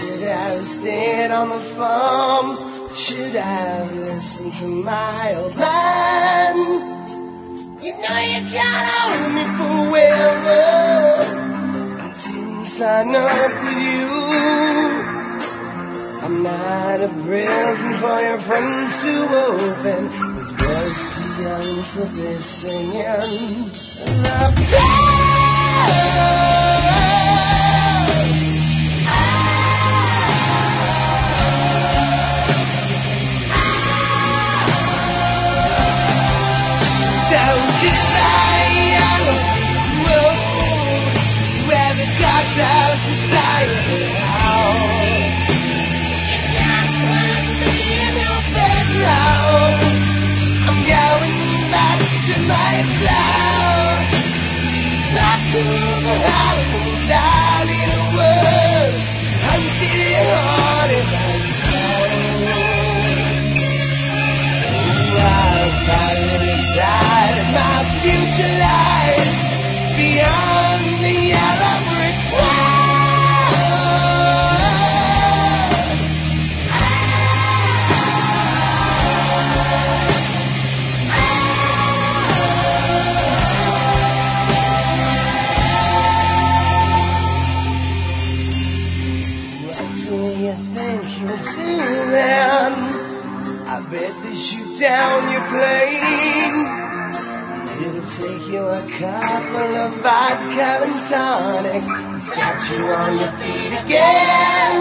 should have stayed on the farm. Should have listened to my old man. You know you can't hold me forever. I didn't sign up with you. I'm not a present for your friends to open. This was too young to be singing the bells. To the Hollywood out in the woods, until it haunted my soul. Oh, I found inside my future lies beyond the yellow brick wall. I bet they shoot down your plane. It'll take you a couple of vodka and tonics to set you on your feet again.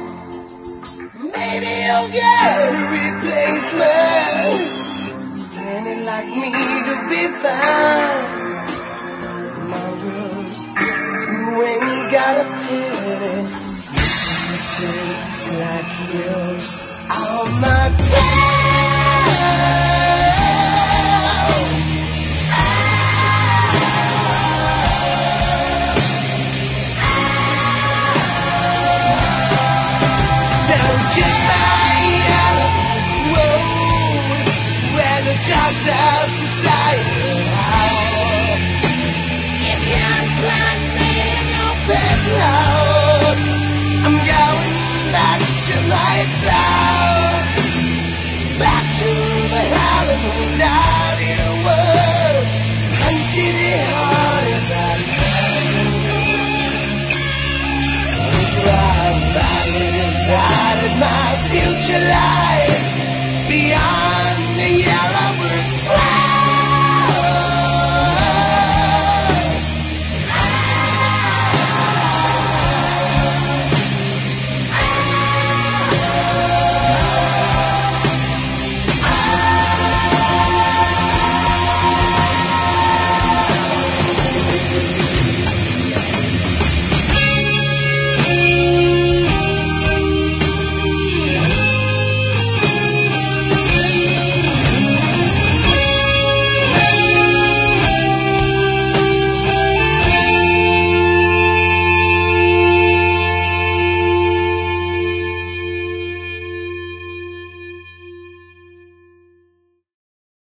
Maybe you'll get a replacement. There's plenty like me to be found. Mongrels who ain't got a penny, smoking tapes like you. Oh my God. So just my road where the dogs of society howl. If you're blind man or penthouse, I'm going back to my flower. Back to the Hollywood out in the woods, until the heart is out of town. Oh, I'm finally inside of my future life.